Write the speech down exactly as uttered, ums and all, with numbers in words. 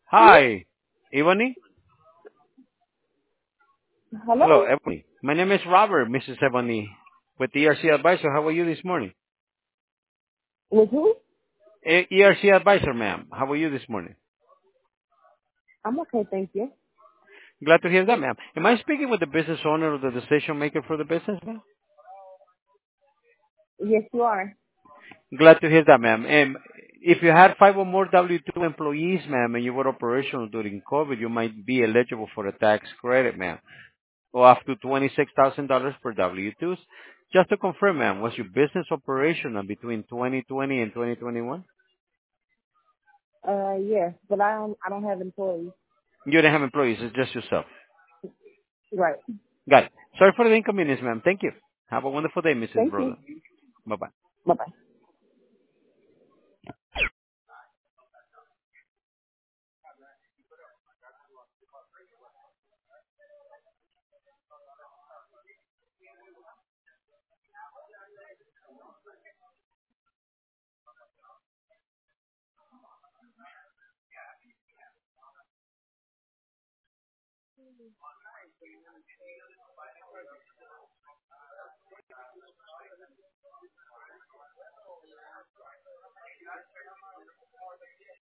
Hi, Ebony. Hello, Hello? Ebony. My name is Robert, Missus Ebony, with E R C Advisor. How are you this morning? With who? E- ERC Advisor, ma'am. How are you this morning? I'm okay, thank you. Glad to hear that, ma'am. Am I speaking with the business owner or the decision maker for the business, ma'am? Yes, you are. Glad to hear that, ma'am. Um, if you had five or more W two employees, ma'am, and you were operational during COVID, you might be eligible for a tax credit, ma'am, or up to twenty-six thousand dollars per W twos. Just to confirm, ma'am, was your business operational between twenty twenty and twenty twenty-one? Uh, yes, but I don't. I don't have employees. You don't have employees, it's just yourself. Right. Got it. Sorry for the inconvenience, ma'am. Thank you. Have a wonderful day, Missus Thank you. Broda. Bye-bye. Bye bye.